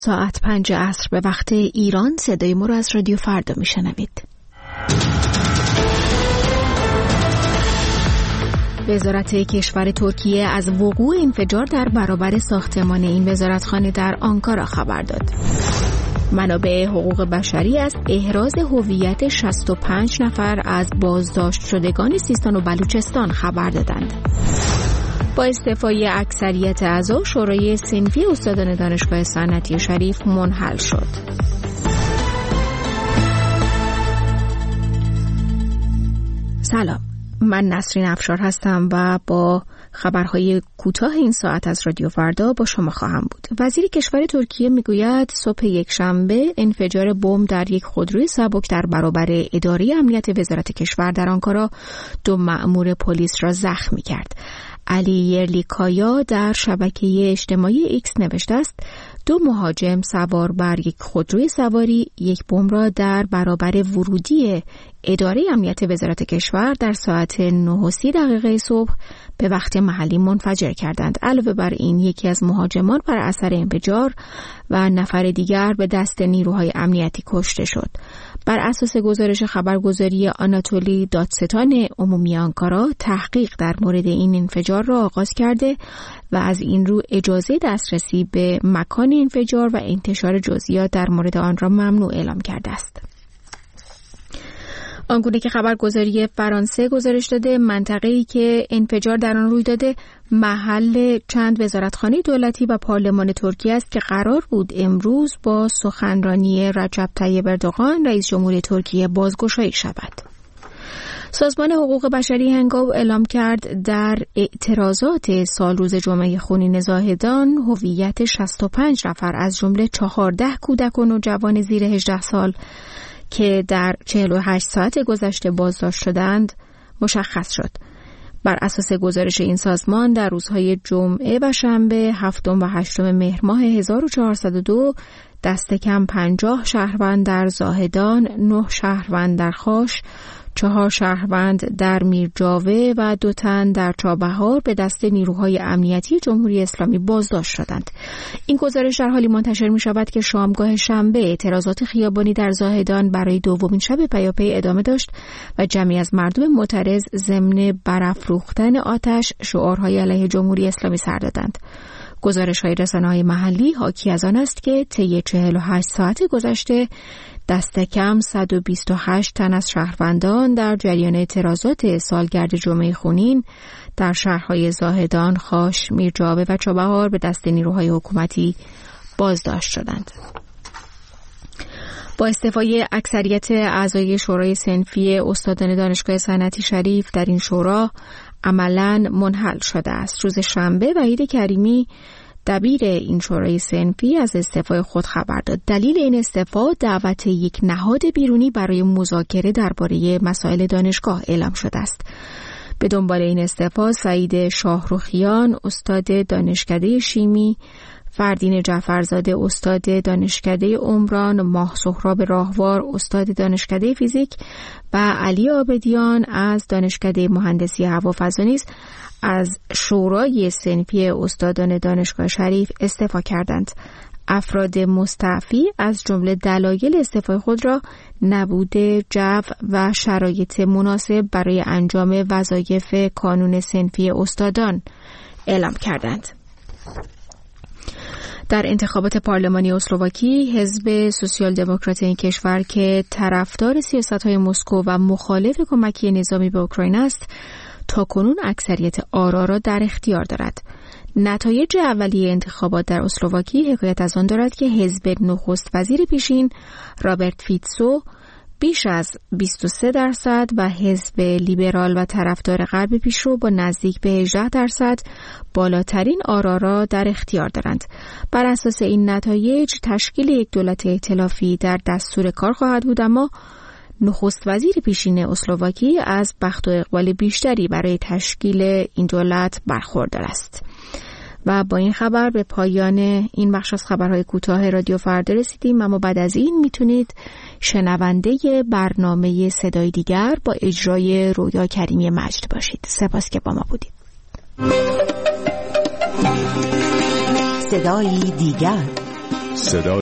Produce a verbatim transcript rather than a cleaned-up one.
ساعت پنج عصر به وقت ایران صدای ما را از رادیو فردا میشنوید. وزارت کشور ترکیه از وقوع انفجار در برابر ساختمان این وزارتخانه در آنکارا خبر داد. منابع حقوق بشری از احراز هویت شصت و پنج نفر از بازداشت شدگان سیستان و بلوچستان خبر دادند. با استعفای اکثریت اعضا شورای صنفی استادان دانشگاه صنعتی شریف منحل شد. سلام، من نسرین افشار هستم و با خبرهای کوتاه این ساعت از رادیو فردا با شما خواهم بود. وزیر کشور ترکیه میگوید صبح یکشنبه انفجار بمب در یک خودروی سبک در برابر اداره امنیت وزارت کشور در آنکارا دو مأمور پلیس را زخمی کرد. علی یرلیکایا در شبکه اجتماعی ایکس نوشته است دو مهاجم سوار بر یک خودروی سواری یک بمب را در برابر ورودی اداره امنیت وزارت کشور در ساعت نه و سی دقیقه صبح به وقت محلی منفجر کردند. علاوه بر این یکی از مهاجمان بر اثر انفجار و نفر دیگر به دست نیروهای امنیتی کشته شد. بر اساس گزارش خبرگزاری آناتولی دادستان عمومی آنکارا تحقیق در مورد این انفجار را آغاز کرده و از این رو اجازه دسترسی به مکان انفجار و انتشار جزئیات در مورد آن را ممنوع اعلام کرده است. آنگونه که خبرگزاری فرانسه گزارش داده منطقه‌ای که انفجار در آن روی داده محل چند وزارتخانه دولتی و پارلمان ترکیه است که قرار بود امروز با سخنرانی رجب طیب اردوغان رئیس جمهوری ترکیه بازگشایی شود. سازمان حقوق بشری هنگام اعلام کرد در اعتراضات سال روز جمعه خونین زاهدان هویت شصت و پنج نفر از جمله چهارده کودک و نوجوان زیر هجده سال که در چهل و هشت ساعت گذشته بازداشت شدند مشخص شد. بر اساس گزارش این سازمان در روزهای جمعه و شنبه هفتم و هشتم مهر ماه هزار و چهارصد و دو دست کم پنجاه شهروند در زاهدان، نه شهروند در خاش، چهار شهروند در میرجاوه و دو تن در چابهار به دست نیروهای امنیتی جمهوری اسلامی بازداشت شدند. این گزارش در حالی منتشر می شود که شامگاه شنبه اعتراضات خیابانی در زاهدان برای دومین شب پیاپی ادامه داشت و جمعی از مردم معترض ضمن برافروختن آتش شعارهای علیه جمهوری اسلامی سر دادند. گزارش‌های رسانه‌های محلی حاکی از آن است که طی چهل و هشت ساعت گذشته دست کم صد و بیست و هشت تن از شهروندان در جریان اعتراضات سالگرد جمعه خونین در شهرهای زاهدان، خاش، میرجاوه و چابهار به دست نیروهای حکومتی بازداشت شدند. با استعفای اکثریت اعضای شورای صنفی استادان دانشگاه صنعتی شریف در این شورا عملاً منحل شده است. روز شنبه وحید کریمی دبیر این شورای صنفی از استعفای خود خبر داد. دلیل این استعفا دعوت یک نهاد بیرونی برای مذاکره درباره مسائل دانشگاه اعلام شده است. به دنبال این استعفا سعید شاهرخیان استاد دانشکده شیمی، فردین جعفرزاده استاد دانشکده عمران، ماه سهراب راهوار استاد دانشکده فیزیک و علی عابدیان از دانشکده مهندسی هوافضا نیز از شورای صنفی استادان دانشگاه شریف استعفا کردند. افراد مستعفی از جمله دلایل استعفای خود را نبود جو و شرایط مناسب برای انجام وظایف کانون صنفی استادان اعلام کردند. در انتخابات پارلمانی اسلواکی حزب سوسیال دموکرات این کشور که طرفدار سیاست‌های مسکو و مخالف کمکی نظامی به اوکراین است تاکنون اکثریت آرا را در اختیار دارد. نتایج اولیه انتخابات در اسلواکی حکایت از آن دارد که حزب نخست وزیر پیشین رابرت فیتسو بیش از بیست و سه درصد و حزب لیبرال و طرفدار غرب پیشرو با نزدیک به هجده درصد بالاترین آرا را در اختیار دارند. بر اساس این نتایج تشکیل یک دولت ائتلافی در دستور کار خواهد بود، اما نخست وزیر پیشین اسلواکی از بخت و اقبال بیشتری برای تشکیل این دولت برخوردار است. و با این خبر به پایان این بخش از خبرهای کوتاه رادیو فردا رسیدیم، اما بعد از این میتونید شنونده برنامه صدای دیگر با اجرای رویا کریمی مجد باشید. سپاس که با ما بودید. صدای دیگر صدای